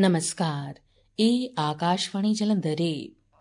नमस्कार, ਇਹ ਆਕਾਸ਼ਵਾਣੀ ਜਲੰਧਰ ਏ।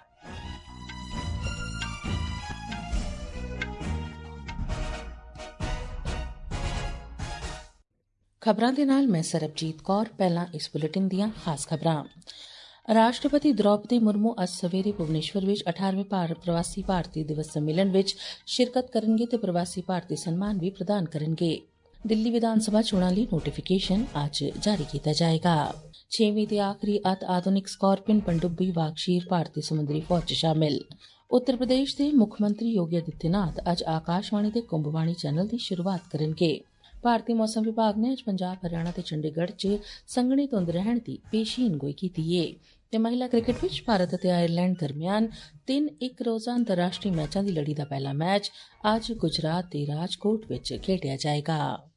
ਖਬਰਾਂ ਦੇ ਨਾਲ ਮੈਂ ਸਰਬਜੀਤ ਕੌਰ। ਪਹਿਲਾਂ ਇਸ ਬੁਲੇਟਿਨ ਦੀਆਂ ਖਾਸ ਖਬਰਾਂ। ਰਾਸ਼ਟਰਪਤੀ ਦ੍ਰੌਪਦੀ ਮੁਰਮੂ ਅੱਜ ਸਵੇਰੇ ਭੁਵਨੇਸ਼ਵਰ ਵਿੱਚ 18ਵੇਂ ਪ੍ਰਵਾਸੀ ਭਾਰਤੀ ਦਿਵਸ ਸੰਮੇਲਨ ਵਿੱਚ ਸ਼ਿਰਕਤ ਕਰਨਗੇ ਤੇ ਪ੍ਰਵਾਸੀ ਭਾਰਤੀ ਸਨਮਾਨ ਵੀ ਪ੍ਰਦਾਨ ਕਰਨਗੇ। ਦਿੱਲੀ ਵਿਧਾਨ ਸਭਾ ਚੋਣਾਂ ਲਈ ਨੋਟੀਫਿਕੇਸ਼ਨ ਅੱਜ ਜਾਰੀ ਕੀਤਾ ਜਾਏਗਾ। 6ਵੀਂ ਤੇ ਆਖਰੀ ਅਤ ਆਧੁਨਿਕ ਸਕਾਰਪੀਅਨ ਪਣਡੁੱਬੀ ਵਾਗਸ਼ੀਰ ਭਾਰਤੀ ਸਮੁੰਦਰੀ ਫੌਜ 'ਚ ਸ਼ਾਮਿਲ। ਉੱਤਰ ਪ੍ਰਦੇਸ਼ ਦੇ ਮੁੱਖ ਮੰਤਰੀ ਯੋਗੀ ਆਦਿੱਤਿਆਨਾਥ ਅੱਜ ਆਕਾਸ਼ਵਾਣੀ ਦੇ ਕੁੰਭਵਾਣੀ ਚੈਨਲ ਦੀ ਸ਼ੁਰੂਆਤ ਕਰਨਗੇ। ਭਾਰਤੀ ਮੌਸਮ ਵਿਭਾਗ ਨੇ ਅੱਜ ਪੰਜਾਬ, ਹਰਿਆਣਾ ਤੇ ਚੰਡੀਗੜ੍ਹ 'ਚ ਸੰਘਣੀ ਧੁੰਦ ਰਹਿਣ ਦੀ ਪੇਸ਼ੀਨਗੋਈ ਕੀਤੀ ਏ। ਤੇ ਮਹਿਲਾ ਕ੍ਰਿਕਟ ਵਿੱਚ ਭਾਰਤ ਅਤੇ ਆਇਰਲੈਂਡ ਦਰਮਿਆਨ 3-1 ਰੋਜ਼ਾ ਅੰਤਰਰਾਸ਼ਟਰੀ ਮੈਚਾਂ ਦੀ ਲੜੀ ਦਾ ਪਹਿਲਾ ਮੈਚ ਅੱਜ ਗੁਜਰਾਤ ਦੇ ਰਾਜਕੋਟ ਵਿੱਚ ਖੇਡਿਆ ਜਾਏਗਾ।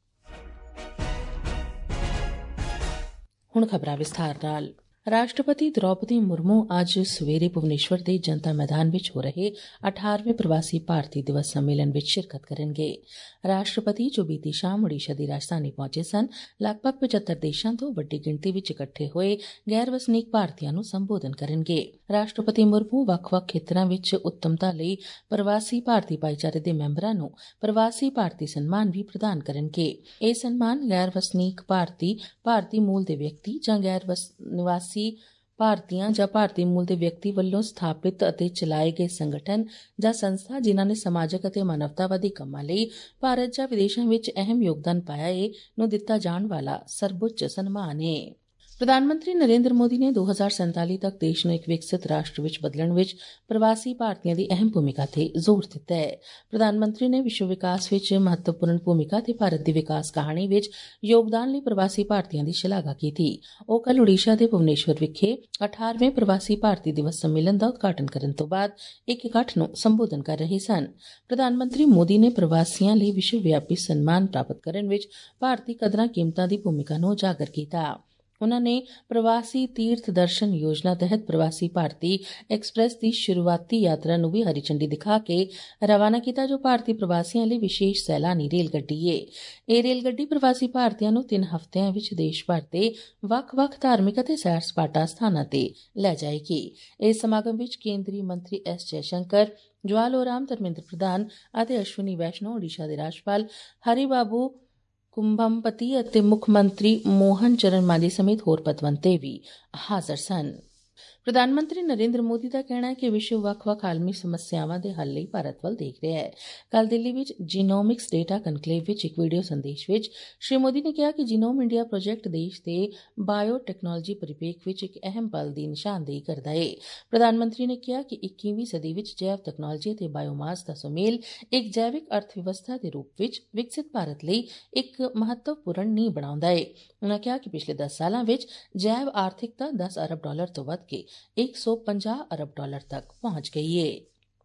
ਹੁਣ ਖਬਰਾਂ ਵਿਸਥਾਰ ਨਾਲ। ਰਾਸ਼ਟਰਪਤੀ ਦ੍ਰੌਪਦੀ ਮੁਰਮੂ ਅੱਜ ਸਵੇਰੇ ਭੁਵਨੇਸ਼ਵਰ ਦੇ ਜਨਤਾ ਮੈਦਾਨ ਵਿੱਚ ਹੋ ਰਹੇ 18ਵੇਂ ਪ੍ਰਵਾਸੀ ਭਾਰਤੀ ਦਿਵਸ ਸੰਮੇਲਨ ਵਿੱਚ ਸ਼ਿਰਕਤ ਕਰਨਗੇ। ਰਾਸ਼ਟਰਪਤੀ ਜੋ ਬੀਤੀ ਸ਼ਾਮ ਓਡੀਸ਼ਾ ਦੀ ਰਾਜਧਾਨੀ ਪਹੁੰਚੇ ਸਨ, ਲਗਭਗ 75 ਦੇਸ਼ਾਂ ਤੋਂ ਵੱਡੀ ਗਿਣਤੀ ਵਿੱਚ ਇਕੱਠੇ ਹੋਏ ਗੈਰ ਵਸਨੀਕ ਭਾਰਤੀਆਂ ਨੂੰ ਸੰਬੋਧਨ ਕਰਨਗੇ। ਰਾਸ਼ਟਰਪਤੀ ਮੁਰਮੂ ਵੱਖ-ਵੱਖ ਖੇਤਰਾਂ ਵਿੱਚ ਉੱਤਮਤਾ ਲਈ ਪ੍ਰਵਾਸੀ ਭਾਰਤੀ ਭਾਈਚਾਰੇ ਦੇ ਮੈਂਬਰਾਂ ਨੂੰ ਪ੍ਰਵਾਸੀ ਭਾਰਤੀ ਸਨਮਾਨ ਵੀ ਪ੍ਰਦਾਨ ਕਰਨਗੇ। ਇਹ ਸਨਮਾਨ ਗੈਰ ਵਸਨੀਕ ਭਾਰਤੀ ਮੂਲ ਦੇ ਵਿਅਕਤੀ ਜਾਂ ਗੈਰ ਨਿਵਾਸੀ ਭਾਰਤੀਆਂ ਜਾਂ ਭਾਰਤੀ ਮੂਲ ਦੇ ਵਿਅਕਤੀ ਵੱਲੋਂ ਸਥਾਪਿਤ ਅਤੇ ਚਲਾਏ ਗਏ ਸੰਗਠਨ ਜਾਂ ਸੰਸਥਾ ਜਿਨ੍ਹਾਂ ਨੇ ਸਮਾਜਿਕ ਅਤੇ ਮਾਨਵਤਾਵਾਦੀ ਕੰਮਾਂ ਲਈ ਭਾਰਤ ਜਾਂ ਵਿਦੇਸ਼ਾਂ ਵਿੱਚ ਅਹਿਮ ਯੋਗਦਾਨ ਪਾਇਆ ਏ ਨੂੰ ਦਿੱਤਾ ਜਾਣ ਵਾਲਾ ਸਰਵਉੱਚ ਸਨਮਾਨ ਏ। ਪ੍ਰਧਾਨ ਮੰਤਰੀ ਨਰਿੰਦਰ ਮੋਦੀ ਨੇ 2047 ਤੱਕ ਦੇਸ਼ ਨੂੰ ਇੱਕ ਵਿਕਸਿਤ ਰਾਸ਼ਟਰ ਵਿੱਚ ਬਦਲਣ ਵਿੱਚ ਪ੍ਰਵਾਸੀ ਭਾਰਤੀਆਂ ਦੀ ਅਹਿਮ ਭੂਮਿਕਾ ਤੇ ਜ਼ੋਰ ਦਿੱਤਾ ਹੈ। ਪ੍ਰਧਾਨ ਮੰਤਰੀ ਨੇ ਵਿਸ਼ਵ ਵਿਕਾਸ ਵਿੱਚ ਮਹੱਤਵਪੂਰਨ ਭੂਮਿਕਾ ਤੇ ਭਾਰਤ ਦੀ ਵਿਕਾਸ ਕਹਾਣੀ ਵਿੱਚ ਯੋਗਦਾਨ ਲਈ ਪ੍ਰਵਾਸੀ ਭਾਰਤੀਆਂ ਦੀ ਸ਼ਲਾਘਾ ਕੀਤੀ। ਉਹ ਕੱਲ੍ਹ ਓਡੀਸ਼ਾ ਦੇ ਭੁਵਨੇਸ਼ਵਰ ਵਿਖੇ 18ਵੇਂ ਪ੍ਰਵਾਸੀ ਭਾਰਤੀ ਦਿਵਸ ਸੰਮੇਲਨ ਦਾ ਉਦਘਾਟਨ ਕਰਨ ਤੋਂ ਬਾਅਦ ਇੱਕ ਇਕੱਠ ਨੂੰ ਸੰਬੋਧਨ ਕਰ ਰਹੇ ਸਨ। ਪ੍ਰਧਾਨ ਮੰਤਰੀ ਮੋਦੀ ਨੇ ਪ੍ਰਵਾਸੀਆਂ ਲਈ ਵਿਸ਼ਵ ਵਿਆਪੀ ਸਨਮਾਨ ਪ੍ਰਾਪਤ ਕਰਨ ਵਿੱਚ ਭਾਰਤੀ ਕਦਰਾਂ ਕੀਮਤਾਂ ਦੀ ਭੂਮਿਕਾ ਨੂੰ ਉਜਾਗਰ ਕੀਤਾ। ਉਨ੍ਹਾਂ ਨੇ ਪ੍ਰਵਾਸੀ ਤੀਰਥ ਦਰਸ਼ਨ ਯੋਜਨਾ ਤਹਿਤ ਪ੍ਰਵਾਸੀ ਭਾਰਤੀ ਐਕਸਪ੍ਰੈਸ ਦੀ ਸ਼ੁਰੂਆਤੀ ਯਾਤਰਾ ਨੂੰ ਵੀ ਹਰੀ ਝੰਡੀ ਦਿਖਾ ਕੇ ਰਵਾਨਾ ਕੀਤਾ, ਜੋ ਭਾਰਤੀ ਪ੍ਰਵਾਸੀਆਂ ਲਈ ਵਿਸ਼ੇਸ਼ ਸੈਲਾਨੀ ਰੇਲ ਗੱਡੀ ਏ। ਇਹ ਰੇਲ ਗੱਡੀ ਪ੍ਰਵਾਸੀ ਭਾਰਤੀਆਂ ਨੂੰ 3 ਹਫ਼ਤਿਆਂ ਵਿੱਚ ਦੇਸ਼ ਭਰ ਦੇ ਵੱਖ-ਵੱਖ ਧਾਰਮਿਕ ਅਤੇ ਸੈਰ ਸਪਾਟਾ ਸਥਾਨਾਂ ਤੇ ਲੈ ਜਾਏਗੀ। ਇਸ ਸਮਾਗਮ ਵਿੱਚ ਕੇਂਦਰੀ ਮੰਤਰੀ ਐਸ ਜੈਸ਼ੰਕਰ, ਜਵਾਹਰ ਲਾਲ ਨਹਿਰੂ, ਧਰਮੇਂਦਰ ਪ੍ਰਧਾਨ ਅਤੇ ਅਸ਼ਵਨੀ ਵੈਸ਼ਨੋ, ਓਡੀਸ਼ਾ ਦੇ ਰਾਜਪਾਲ ਹਰੀਬਾਬੂ ਕੁੰਭਮਪਤੀ ਅਤੇ ਮੁੱਖ ਮੰਤਰੀ ਮੋਹਨ ਚਰਨ ਮਾਂਝੀ ਸਮੇਤ ਹੋਰ ਪਤਵੰਤੇ ਵੀ ਹਾਜ਼ਰ ਸਨ। ਪ੍ਰਧਾਨ ਮੰਤਰੀ ਨਰਿੰਦਰ ਮੋਦੀ ਦਾ ਕਹਿਣਾ ਹੈ ਕਿ ਵਿਸ਼ਵ ਵੱਖ-ਵੱਖ ਆਲਮੀ ਸਮੱਸਿਆਵਾਂ ਦੇ ਹੱਲ ਲਈ ਭਾਰਤ ਵੱਲ ਦੇਖ ਰਿਹਾ ਹੈ। ਕੱਲ੍ਹ ਦਿੱਲੀ ਵਿੱਚ ਜੀਨੋਮਿਕਸ ਡੇਟਾ ਕਨਕਲੇਵ ਵਿੱਚ ਇੱਕ ਵੀਡੀਓ ਸੰਦੇਸ਼ ਵਿੱਚ ਸ਼੍ਰੀ ਮੋਦੀ ਨੇ ਕਿਹਾ ਕਿ ਜੀਨੋਮ ਇੰਡੀਆ ਪ੍ਰੋਜੈਕਟ ਦੇਸ਼ ਦੇ ਬਾਇਓ ਟੈਕਨੋਲੋਜੀ ਪਰਿਪੇਖ ਵਿੱਚ ਇੱਕ ਅਹਿਮ ਪਲ ਦੀ ਨਿਸ਼ਾਨਦੇਹੀ ਕਰਦਾ ਹੈ। ਪ੍ਰਧਾਨ ਮੰਤਰੀ ਨੇ ਕਿਹਾ ਕਿ 21ਵੀਂ ਸਦੀ ਵਿੱਚ ਜੈਵ ਤਕਨਾਲੋਜੀ ਅਤੇ ਬਾਇਓਮਾਸ ਦਾ ਸੁਮੇਲ ਇੱਕ ਜੈਵਿਕ ਅਰਥ ਵਿਵਸਥਾ ਦੇ ਰੂਪ ਵਿੱਚ ਵਿਕਸਿਤ ਭਾਰਤ ਲਈ ਇੱਕ ਮਹੱਤਵਪੂਰਨ ਨੀਂਹ ਬਣਾਉਂਦਾ ਹੈ। ਉਨ੍ਹਾਂ ਕਿਹਾ ਕਿ ਪਿਛਲੇ 10 ਸਾਲਾਂ ਵਿੱਚ ਜੈਵ ਆਰਥਿਕਤਾ $10 ਅਰਬ ਤੋਂ ਵੱਧ ਕੇ $150 ਅਰਬ ਤੱਕ ਪਹੁੰਚ ਗਈ ਏ।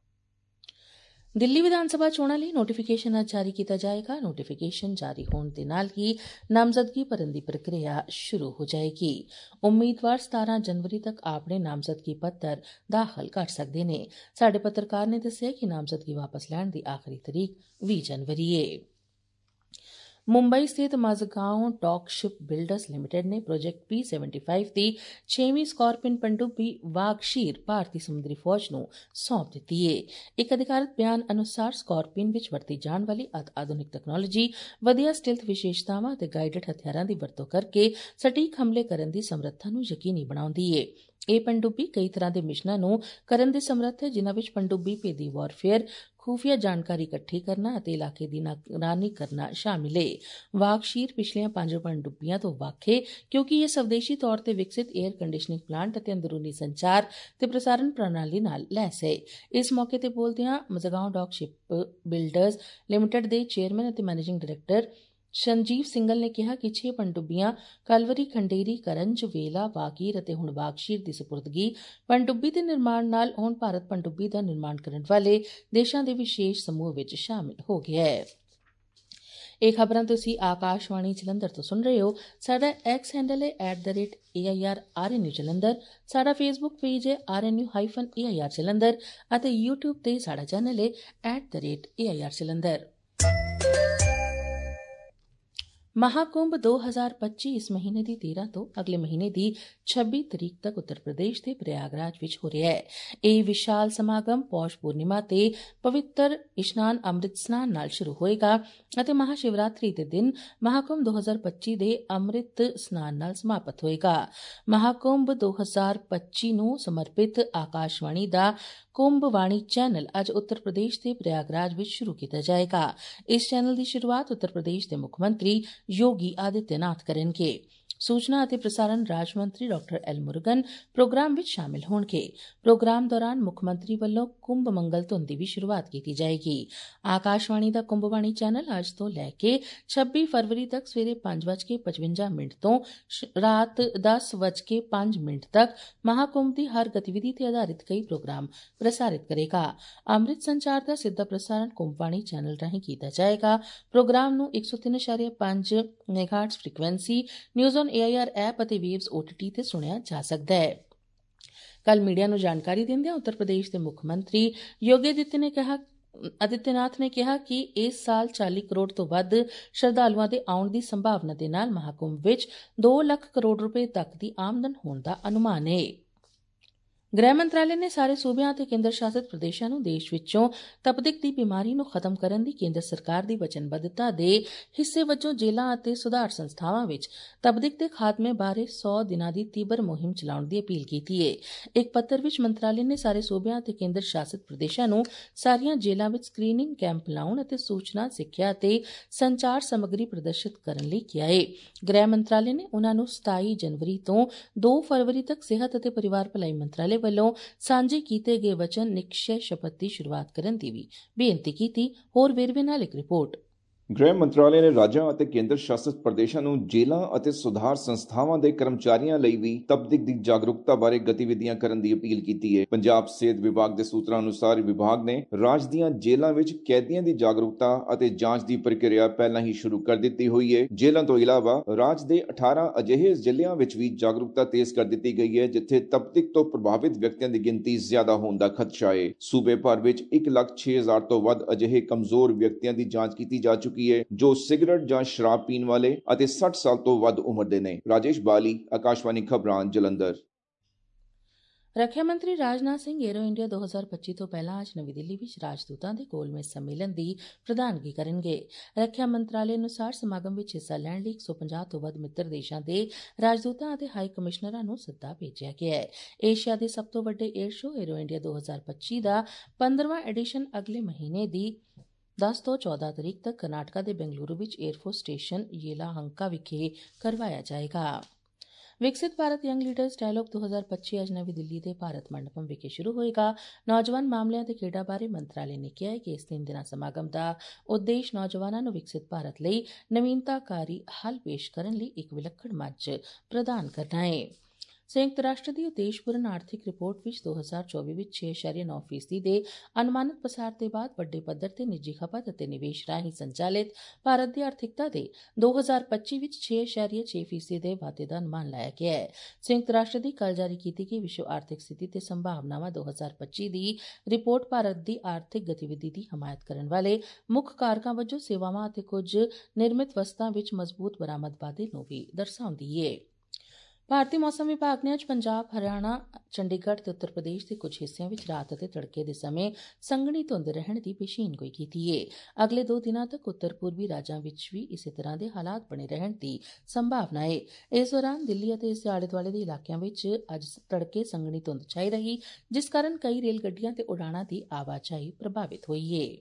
ਦਿੱਲੀ ਵਿਧਾਨ ਸਭਾ ਚੋਣਾਂ ਲਈ ਨੋਟੀਫਿਕੇਸ਼ਨ ਅੱਜ ਜਾਰੀ ਕੀਤਾ ਜਾਏਗਾ। ਨੋਟੀਫਿਕੇਸ਼ਨ ਜਾਰੀ ਹੋਣ ਦੇ ਨਾਲ ਹੀ ਨਾਮਜ਼ਦਗੀ ਭਰਨ ਦੀ ਪ੍ਰਕਿਰਿਆ ਸ਼ੁਰੂ ਹੋ ਜਾਏਗੀ। ਉਮੀਦਵਾਰ 17 ਜਨਵਰੀ ਤੱਕ ਆਪਣੇ ਨਾਮਜ਼ਦਗੀ ਪੱਤਰ ਦਾਖਲ ਕਰ ਸਕਦੇ ਨੇ। ਸਾਡੇ ਪੱਤਰਕਾਰ ਨੇ ਦੱਸਿਆ ਕਿ ਨਾਮਜ਼ਦਗੀ ਵਾਪਸ ਲੈਣ ਦੀ ਆਖਰੀ ਤਰੀਕ 20 ਜਨਵਰੀ ਏ। ਮੁੰਬਈ ਸਥਿਤ Mazagaon dock ship builders limited ਨੇ ਪ੍ਰੋਜੈਕਟ P-75 ਦੀ 6ਵੀਂ ਸਕਾਰਪੀਅਨ ਪਣਡੁੱਬੀ ਵਾਗਸ਼ੀਰ ਭਾਰਤੀ ਸਮੁੰਦਰੀ ਫੌਜ ਨੂੰ ਸੌਂਪ ਦਿੱਤੀ ਏ। ਇੱਕ ਅਧਿਕਾਰਤ ਬਿਆਨ ਅਨੁਸਾਰ ਸਕਾਰਪੀਅਨ ਵਿੱਚ ਵਰਤੀ ਜਾਣ ਵਾਲੀ ਆਧੁਨਿਕ ਤਕਨਾਲੋਜੀ ਵਧੀਆ ਸਟਿਲਥ ਵਿਸ਼ੇਸ਼ਤਾਵਾਂ ਅਤੇ ਗਾਈਡਡ ਹਥਿਆਰਾਂ ਦੀ ਵਰਤੋਂ ਕਰਕੇ ਸਟੀਕ ਹਮਲੇ ਕਰਨ ਦੀ ਸਮਰੱਥਾ ਨੂੰ ਯਕੀਨੀ ਬਣਾਉਂਦੀ ਏ। ਇਹ ਪਣਡੁੱਬੀ ਕਈ ਤਰ੍ਹਾਂ ਦੇ ਮਿਸ਼ਨਾਂ ਨੂੰ ਕਰਨ ਦੇ ਸਮਰੱਥ ਹੈ, ਜਿਨ੍ਹਾਂ ਵਿੱਚ ਪਣਡੁੱਬੀ ਭੇਦੀ ਵਾਰਫੇਅਰ, ਖੂਫੀਆ ਜਾਣਕਾਰੀ ਇਕੱਠੀ ਕਰਨਾ ਅਤੇ ਇਲਾਕੇ ਦੀ ਨਿਗਰਾਨੀ ਕਰਨਾ ਸ਼ਾਮਿਲ ਹੈ। ਵਾਗਸ਼ੀਰ ਪਿਛਲੀਆਂ 5 ਪਣਡੁੱਬੀਆਂ ਤੋਂ ਵੱਖ ਹੈ ਕਿਉਂਕਿ ਇਹ ਸਵਦੇਸ਼ੀ ਤੌਰ ਤੇ ਵਿਕਸਿਤ ਏਅਰ ਕੰਡੀਸ਼ਨਿੰਗ ਪਲਾਂਟ ਅਤੇ ਅੰਦਰੂਨੀ ਸੰਚਾਰ ਤੇ ਪ੍ਰਸਾਰਣ ਪ੍ਰਣਾਲੀ ਨਾਲ ਲੈਸ ਹੈ। ਇਸ ਮੌਕੇ ਤੇ ਬੋਲਦਿਆਂ Mazagaon dock ship builders limited ਦੇ ਚੇਅਰਮੈਨ ਅਤੇ ਮੈਨੇਜਿੰਗ ਡਾਇਰੈਕਟਰ ਸੰਜੀਵ ਸਿੰਘਲ ਨੇ ਕਿਹਾ ਕਿ 6 ਪਣਡੁੱਬੀਆਂ ਕਲਵਰੀ, ਖੰਡੇਰੀ, ਕਰੰਜ, ਵੇਲਾ, ਵਾਗੀਰ ਅਤੇ ਹੁਣ ਵਾਗਸ਼ੀਰ ਦੀ ਸਪੁਰਦਗੀ ਪਣਡੁੱਬੀ ਦੇ ਨਿਰਮਾਣ ਨਾਲ ਹੁਣ ਭਾਰਤ ਪਣਡੁੱਬੀ ਦਾ ਨਿਰਮਾਣ ਕਰਨ ਵਾਲੇ ਦੇਸ਼ਾਂ ਦੇ ਵਿਸ਼ੇਸ਼ ਸਮੂਹ ਵਿੱਚ ਸ਼ਾਮਿਲ ਹੋ ਗਿਆ ਹੈ। ਇਹ ਖਬਰਾਂ ਤੁਸੀਂ ਆਕਾਸ਼ਵਾਣੀ ਜਲੰਧਰ ਤੋਂ ਸੁਣ ਰਹੇ ਹੋ। ਸਾਡਾ ਐਕਸ ਹੈਂਡਲ ਹੈ @AIRRNU ਜਲੰਧਰ। ਸਾਡਾ ਫੇਸਬੁੱਕ ਪੇਜ ਹੈ RNU-AIR ਜਲੰਧਰ ਅਤੇ YouTube ਤੇ ਸਾਡਾ ਚੈਨਲ ਹੈ @AIR ਜਲੰਧਰ। महाकुंभ 2025 इस महीने की 13 तो अगले महीने की 26 तरीक तक उत्तर प्रदेश के प्रयागराज विच हो रहा है। यह विशाल समागम पौष पूर्णिमा ते पवित्र इशनान अमृत स्नान नाल शुरू होएगा ਅਤੇ महाशिवरात्रि के दिन महाकुंभ 2025 ਦੇ अमृत स्नान नाल समाप्त होएगा। महाकुंभ 2025 ਨੂੰ समर्पित आकाशवाणी ਦਾ कुंभवाणी चैनल अज उत्तर प्रदेश के प्रयागराज विच शुरू किया जाएगा। इस चैनल की शुरुआत उत्तर प्रदेश के मुख्य मंत्री योगी आदित्यनाथ करेंगे। सूचना और प्रसारण राज मंत्री डॉक्टर एल मुरुगन प्रोग्राम में शामिल होंगे। प्रोग्राम दौरान मुख्यमंत्री वालों कुंभ मंगल धुन की भी शुरुआत की जाएगी। आकाशवाणी का कुंभवाणी चैनल अज तो लैके 26 फरवरी तक सवेरे 5:55 तो रात 10:05 तक महाकुंभ की हर गतिविधि ते आधारित कई प्रोग्राम प्रसारित करेगा। अमृत संचार का सीधा प्रसारण कुंभवाणी चैनल राਹੀਂ किया जाएगा। प्रोग्राम नूं 103.5 megahertz frequency news on AIR app ਅਤੇ वेव्स OTT ਤੇ ਸੁਣਿਆ ਜਾ ਸਕਦਾ ਹੈ। ਕੱਲ ਮੀਡੀਆ ਨੂੰ ਜਾਣਕਾਰੀ ਦਿੰਦਿਆਂ ਉੱਤਰ ਪ੍ਰਦੇਸ਼ ਦੇ ਮੁੱਖ ਮੰਤਰੀ ਯੋਗੀ ਆਦਿੱਤਿਆਨਾਥ ਨੇ ਕਿਹਾ ਕਿ ਇਸ ਸਾਲ 40 ਕਰੋੜ ਤੋਂ ਵੱਧ ਸ਼ਰਧਾਲੂਆਂ ਦੇ ਆਉਣ ਦੀ ਸੰਭਾਵਨਾ ਦੇ ਨਾਲ ਮਹਾਕੁੰਭ ਵਿੱਚ 2 ਲੱਖ ਕਰੋੜ ਰੁਪਏ ਤੱਕ ਦੀ ਆਮਦਨ ਹੋਣ ਦਾ ਅਨੁਮਾਨ ਹੈ। गृह मंत्रालय ने सारे सूबਿਆਂ ਅਤੇ ਕੇਂਦਰ ਸ਼ਾਸਿਤ ਪ੍ਰਦੇਸ਼ਾਂ ਨੂੰ ਦੇਸ਼ ਵਿੱਚੋਂ ਤਪਦਿਕ ਦੀ ਬਿਮਾਰੀ ਨੂੰ ਖਤਮ ਕਰਨ ਦੀ ਕੇਂਦਰ ਸਰਕਾਰ ਦੀ ਵਚਨਬੱਧਤਾ ਦੇ ਹਿੱਸੇ ਵਜੋਂ ਜੇਲ੍ਹਾਂ ਅਤੇ ਸੁਧਾਰ ਸੰਸਥਾਵਾਂ ਵਿੱਚ ਤਪਦਿਕ ਦੇ ਖਾਤਮੇ ਬਾਰੇ 100 ਦਿਨਾਂ ਦੀ ਤੀਬਰ ਮੁਹਿੰਮ ਚਲਾਉਣ ਦੀ ਅਪੀਲ ਕੀਤੀ ਹੈ। ਇੱਕ ਪੱਤਰ ਵਿੱਚ ਮੰਤਰਾਲੇ ਨੇ ਸਾਰੇ ਸੂਬਿਆਂ ਅਤੇ ਕੇਂਦਰ ਸ਼ਾਸਿਤ ਪ੍ਰਦੇਸ਼ਾਂ ਨੂੰ ਸਾਰੀਆਂ ਜੇਲ੍ਹਾਂ ਵਿੱਚ ਸਕਰੀਨਿੰਗ ਕੈਂਪ ਲਾਉਣ ਅਤੇ ਸੂਚਨਾ ਸਿੱਖਿਆ ਅਤੇ ਸੰਚਾਰ ਸਮੱਗਰੀ ਪ੍ਰਦਰਸ਼ਿਤ ਕਰਨ ਲਈ ਕਿਹਾ ਹੈ। ਗ੍ਰਹਿ ਮੰਤਰਾਲੇ ਨੇ ਉਨ੍ਹਾਂ ਨੂੰ 27 ਜਨਵਰੀ ਤੋਂ 2 ਫਰਵਰੀ ਤੱਕ ਸਿਹਤ ਅਤੇ ਪਰਿਵਾਰ ਭਲਾਈ ਮੰਤਰਾਲੇ ਵੱਲੋਂ ਸਾਂਝੇ ਕੀਤੇ ਗਏ ਵਚਨ ਨਿਕਸ਼ੈ ਸ਼ਪਥ ਦੀ ਸ਼ੁਰੂਆਤ ਕਰਨ ਦੀ ਵੀ ਬੇਨਤੀ ਕੀਤੀ। ਹੋਰ ਵੇਰਵੇ ਨਾਲ ਇੱਕ ਰਿਪੋਰਟ। ਗ੍ਰਹਿ ਮੰਤਰਾਲੇ ਨੇ ਰਾਜਾਂ ਅਤੇ ਕੇਂਦਰ ਸ਼ਾਸਿਤ ਪ੍ਰਦੇਸ਼ਾਂ ਨੂੰ ਜੇਲ੍ਹਾਂ ਅਤੇ ਸੁਧਾਰ ਸੰਸਥਾਵਾਂ ਦੇ ਕਰਮਚਾਰੀਆਂ ਲਈ ਵੀ ਤਪਦਿਕ ਦੀ ਜਾਗਰੂਕਤਾ ਬਾਰੇ ਗਤੀਵਿਧੀਆਂ ਕਰਨ ਦੀ ਅਪੀਲ ਕੀਤੀ ਹੈ। ਪੰਜਾਬ ਸਿਹਤ ਵਿਭਾਗ ਦੇ ਸੂਤਰਾਂ ਅਨੁਸਾਰ ਵਿਭਾਗ ਨੇ ਰਾਜ ਦੀਆਂ ਜੇਲ੍ਹਾਂ ਵਿੱਚ ਕੈਦੀਆਂ ਦੀ ਜਾਗਰੂਕਤਾ ਅਤੇ ਜਾਂਚ ਦੀ ਪ੍ਰਕਿਰਿਆ ਪਹਿਲਾਂ ਹੀ ਸ਼ੁਰੂ ਕਰ ਦਿੱਤੀ ਹੋਈ ਹੈ। ਜੇਲ੍ਹਾਂ ਤੋਂ ਇਲਾਵਾ ਰਾਜ ਦੇ 18 ਅਜਿਹੇ ਜ਼ਿਲ੍ਹਿਆਂ ਵਿੱਚ ਵੀ ਜਾਗਰੂਕਤਾ ਤੇਜ਼ ਕਰ ਦਿੱਤੀ ਗਈ ਹੈ ਜਿੱਥੇ ਤਪਦਿਕ ਤੋਂ ਪ੍ਰਭਾਵਿਤ ਵਿਅਕਤੀਆਂ ਦੀ ਗਿਣਤੀ ਜ਼ਿਆਦਾ ਹੋਣ ਦਾ ਖਦਸ਼ਾ ਹੈ। ਸੂਬੇ ਭਰ ਵਿੱਚ 1,06,000 ਤੋਂ ਵੱਧ ਅਜਿਹੇ ਕਮਜ਼ੋਰ ਵਿਅਕਤੀਆਂ ਦੀ ਜਾਂਚ ਕੀਤੀ ਜਾ ਚੁੱਕੀ ਹੈ ਜੋ ਸਿਗਰਟ ਜਾਂ ਸ਼ਰਾਬ ਪੀਣ ਵਾਲੇ ਅਤੇ 60 ਸਾਲ ਤੋਂ ਵੱਧ ਉਮਰ ਦੇ ਨੇ। ਰਾਜੇਸ਼ ਬਾਲੀ, ਆਕਾਸ਼ਵਾਣੀ ਖਬਰਾਂ, ਜਲੰਧਰ। ਰੱਖਿਆ ਮੰਤਰੀ ਰਾਜਨਾਥ ਸਿੰਘ ਏਰੋ ਇੰਡੀਆ 2025 ਤੋਂ ਪਹਿਲਾਂ ਅੱਜ ਨਵੀਂ ਦਿੱਲੀ ਵਿੱਚ ਰਾਜਦੂਤਾਂ ਦੇ ਗੋਲਮੇਜ਼ ਸੰਮੇਲਨ ਦੀ ਪ੍ਰਧਾਨਗੀ ਕਰਨਗੇ। ਰੱਖਿਆ ਮੰਤਰਾਲੇ ਅਨੁਸਾਰ ਸਮਾਗਮ ਵਿੱਚ ਹਿੱਸਾ ਲੈਣ ਲਈ 150 ਤੋਂ ਵੱਧ ਮਿੱਤਰ ਦੇਸ਼ਾਂ ਦੇ ਰਾਜਦੂਤਾਂ ਅਤੇ ਹਾਈ ਕਮਿਸ਼ਨਰਾਂ ਨੂੰ ਸੱਦਾ ਭੇਜਿਆ ਗਿਆ ਹੈ। ਏਸ਼ੀਆ ਦੇ ਸਭ ਤੋਂ ਵੱਡੇ ਏਅਰ ਸ਼ੋ ਏਰੋ ਇੰਡੀਆ 2025 ਦਾ 15ਵਾਂ ਐਡੀਸ਼ਨ ਅਗਲੇ ਮਹੀਨੇ ਦੀ 10 ਤੋਂ 14 ਤਰੀਕ ਤੱਕ ਕਰਨਾਟਕਾ ਦੇ ਬੈਂਗਲੁਰੂ ਵਿੱਚ ਏਅਰਫੋਰਸ ਸਟੇਸ਼ਨ ਯੇਲਾਹੰਕਾ ਵਿਖੇ ਕਰਵਾਇਆ ਜਾਏਗਾ। ਵਿਕਸਿਤ ਭਾਰਤ ਯੰਗ ਲੀਡਰਜ਼ ਡਾਇਲੋਗ 2025 ਅੱਜ ਨਵੀਂ ਦਿੱਲੀ ਦੇ ਭਾਰਤ ਮੰਡਪਮ ਵਿਖੇ ਸ਼ੁਰੂ ਹੋਏਗਾ। ਨੌਜਵਾਨ ਮਾਮਲਿਆਂ ਤੇ ਖੇਡਾਂ ਬਾਰੇ ਮੰਤਰਾਲੇ ਨੇ ਕਿਹਾ ਹੈ ਕਿ ਇਸ 3 ਦਿਨਾਂ ਸਮਾਗਮ ਦਾ ਉਦੇਸ਼ ਨੌਜਵਾਨਾਂ ਨੂੰ ਵਿਕਸਿਤ ਭਾਰਤ ਲਈ ਨਵੀਨਤਾਕਾਰੀ ਹੱਲ ਪੇਸ਼ ਕਰਨ ਲਈ ਇੱਕ ਵਿਲੱਖਣ ਮੰਚ ਪ੍ਰਦਾਨ ਕਰਨਾ ਹੈ। ਸੰਯੁਕਤ ਰਾਸ਼ਟਰ ਦੀ ਉਦੇਸ਼ਪੂਰਨ ਆਰਥਿਕ ਰਿਪੋਰਟ ਵਿੱਚ 2024 ਵਿੱਚ 6.9% ਦੇ ਅਨੁਮਾਨਿਤ ਪਸਾਰ ਦੇ ਬਾਅਦ ਵੱਡੇ ਪੱਧਰ ਤੇ ਨਿੱਜੀ ਖਪਤ ਅਤੇ ਨਿਵੇਸ਼ ਰਾਹੀਂ ਸੰਚਾਲਿਤ ਭਾਰਤ ਦੀ ਆਰਥਿਕਤਾ ਦੇ 2025 ਵਿੱਚ 6.6% ਦੇ ਵਾਧੇ ਦਾ ਅਨੁਮਾਨ ਲਾਇਆ ਗਿਆ ਹੈ। ਸੰਯੁਕਤ ਰਾਸ਼ਟਰ ਦੀ ਕੱਲ੍ਹ ਜਾਰੀ ਕੀਤੀ ਗਈ ਵਿਸ਼ਵ ਆਰਥਿਕ ਸਥਿਤੀ ਤੇ ਸੰਭਾਵਨਾਵਾਂ 2025 ਦੀ ਰਿਪੋਰਟ ਭਾਰਤ ਦੀ ਆਰਥਿਕ ਗਤੀਵਿਧੀ ਦੀ ਹਮਾਇਤ ਕਰਨ ਵਾਲੇ ਮੁੱਖ ਕਾਰਕਾਂ ਵਜੋਂ ਸੇਵਾਵਾਂ ਅਤੇ ਕੁਝ ਨਿਰਮਿਤ ਵਸਤਾਂ ਵਿੱਚ ਮਜ਼ਬੂਤ ਬਰਾਮਦ ਵਾਧੇ ਨੂੰ ਵੀ ਦਰਸਾਉਂਦੀ ਹੈ। ਭਾਰਤੀ ਮੌਸਮ ਵਿਭਾਗ ਨੇ ਅੱਜ ਪੰਜਾਬ, ਹਰਿਆਣਾ, ਚੰਡੀਗੜ੍ਹ ਤੇ ਉੱਤਰ ਪ੍ਰਦੇਸ਼ ਦੇ ਕੁਝ ਹਿੱਸਿਆਂ ਵਿੱਚ ਰਾਤ ਅਤੇ ਤੜਕੇ ਦੇ ਸਮੇਂ ਸੰਘਣੀ ਧੁੰਦ ਰਹਿਣ ਦੀ ਪੇਸ਼ੀਨਗੋਈ ਕੀਤੀ ਹੈ। ਅਗਲੇ 2 ਦਿਨਾਂ ਤੱਕ ਉੱਤਰ ਪੂਰਬੀ ਰਾਜਾਂ ਵਿੱਚ ਵੀ ਇਸੇ ਤਰ੍ਹਾਂ ਦੇ ਹਾਲਾਤ ਬਣੇ ਰਹਿਣ ਦੀ ਸੰਭਾਵਨਾ ਹੈ। ਇਸ ਦੌਰਾਨ ਦਿੱਲੀ ਅਤੇ ਇਸ ਦੇ ਆਲੇ ਦੁਆਲੇ ਦੇ ਇਲਾਕਿਆਂ ਵਿੱਚ ਅੱਜ ਤੜਕੇ ਸੰਘਣੀ ਧੁੰਦ ਛਾਈ ਰਹੀ, ਜਿਸ ਕਾਰਨ ਕਈ ਰੇਲ ਗੱਡੀਆਂ ਤੇ ਉਡਾਣਾਂ ਦੀ ਆਵਾਜਾਈ ਪ੍ਰਭਾਵਿਤ ਹੋਈ ਹੈ।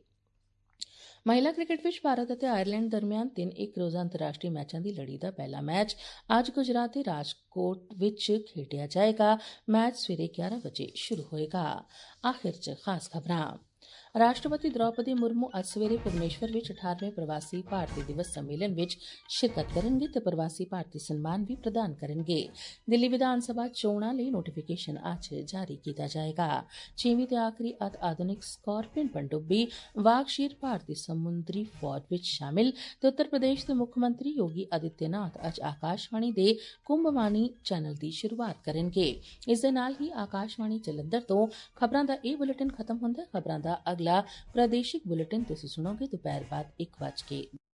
ਮਹਿਲਾ ਕ੍ਰਿਕਟ ਵਿੱਚ ਭਾਰਤ ਅਤੇ ਆਇਰਲੈਂਡ ਦਰਮਿਆਨ 3 ਇੱਕ ਰੋਜ਼ਾ ਅੰਤਰਰਾਸ਼ਟਰੀ ਮੈਚਾਂ ਦੀ ਲੜੀ ਦਾ ਪਹਿਲਾ ਮੈਚ ਅੱਜ ਗੁਜਰਾਤ ਦੇ ਰਾਜਕੋਟ ਵਿੱਚ ਖੇਡਿਆ ਜਾਏਗਾ। ਮੈਚ ਸਵੇਰੇ 11 ਵਜੇ ਸ਼ੁਰੂ ਹੋਏਗਾ। ਆਖਿਰ 'ਚ ਖਾਸ ਖਬਰਾਂ। ਰਾਸ਼ਟਰਪਤੀ ਦ੍ਰੌਪਦੀ ਮੁਰਮੂ ਅੱਜ ਸਵੇਰੇ ਭੁਵਨੇਸ਼ਵਰ ਵਿੱਚ 18ਵੇਂ ਪ੍ਰਵਾਸੀ ਭਾਰਤੀ ਦਿਵਸ ਸੰਮੇਲਨ ਵਿੱਚ ਸ਼ਿਰਕਤ ਕਰਨਗੇ ਤੇ ਪ੍ਰਵਾਸੀ ਭਾਰਤੀ ਸਨਮਾਨ ਵੀ ਪ੍ਰਦਾਨ ਕਰਨਗੇ। ਦਿੱਲੀ ਵਿਧਾਨ ਸਭਾ ਚੋਣਾਂ ਲਈ ਨੋਟੀਫਿਕੇਸ਼ਨ ਅੱਜ ਜਾਰੀ ਕੀਤਾ ਜਾਏਗਾ। 6ਵੀਂ ਤੇ ਆਖਰੀ ਅਤ ਆਧੁਨਿਕ ਸਕਾਰਪੀਅਨ ਪਣਡੁੱਬੀ ਵਾਘਸ਼ੀਰ ਭਾਰਤੀ ਸਮੁੰਦਰੀ ਫੌਜ ਵਿੱਚ ਸ਼ਾਮਿਲ ਤੇ ਉੱਤਰ ਪ੍ਰਦੇਸ਼ ਦੇ ਮੁੱਖ ਮੰਤਰੀ ਯੋਗੀ ਆਦਿੱਤਿਆਨਾਥ ਅੱਜ ਆਕਾਸ਼ਵਾਣੀ ਦੇ ਕੁੰਭਵਾਣੀ ਚੈਨਲ ਦੀ ਸ਼ੁਰੂਆਤ ਕਰਨਗੇ। ਇਸ ਦੇ ਨਾਲ ਹੀ ਆਕਾਸ਼ਵਾਣੀ ਜਲੰਧਰ ਤੋਂ ਖਬਰਾਂ ਦਾ ਇਹ ਬੁਲੇਟਿਨ ਖਤਮ ਹੁੰਦਾ। ਖਬਰਾਂ ਦਾ ਅਗਲਾ ਪ੍ਰਾਦੇਸ਼ਿਕ ਬੁਲੇਟਿਨ ਤੁਸੀਂ ਸੁਣੋਗੇ ਦੁਪਹਿਰ ਬਾਅਦ 1 ਵਜੇ।